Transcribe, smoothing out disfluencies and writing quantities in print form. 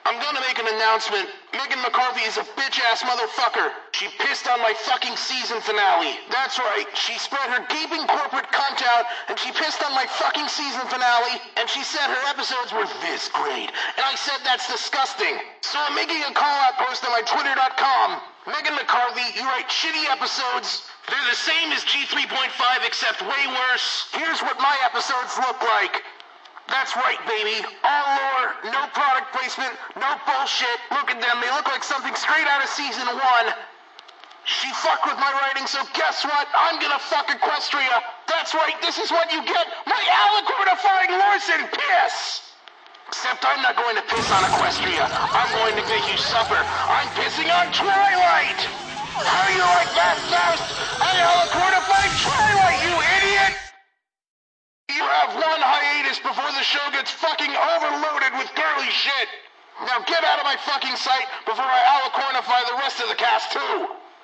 I'm gonna make an announcement. Megan McCarthy is a bitch-ass motherfucker. She pissed on my fucking season finale. That's right, she spread her gaping corporate cunt out, and she pissed on my fucking season finale, and she said her episodes were this great. And I said that's disgusting. So I'm making a call-out post on my Twitter.com. Megan McCarthy, you write shitty episodes. They're the same as G3.5 except way worse. Here's what my episodes look like. That's right, baby. All lore, no product placement, no bullshit. Look at them, they look like something straight out of season 1. She fucked with my writing, so guess what? I'm gonna fuck Equestria. That's right, this is what you get. My alicornifying Larson piss! Except I'm not going to piss on Equestria. I'm going to make you suffer. I'm pissing on Twilight! How do you like that, Faust? I alicornified Twilight, you idiot! You have one hiatus before the show gets fucking overloaded with girly shit. Now get out of my fucking sight before I alicornify the rest of the cast too.